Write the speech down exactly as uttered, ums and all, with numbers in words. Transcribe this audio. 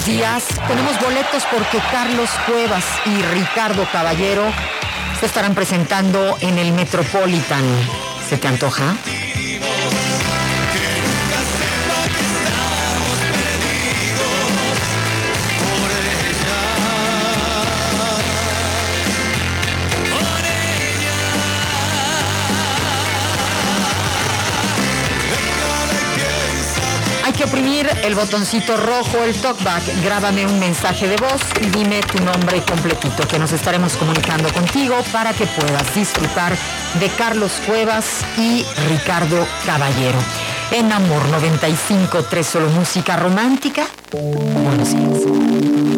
días. Tenemos boletos porque Carlos Cuevas y Ricardo Caballero se estarán presentando en el Metropolitan. ¿Se te antoja? Hay que oprimir el botoncito rojo, el talkback. Grábame un mensaje de voz y dime tu nombre completito, que nos estaremos comunicando contigo para que puedas disfrutar de Carlos Cuevas y Ricardo Caballero. En Amor noventa y cinco punto tres, solo música romántica. Buenos días.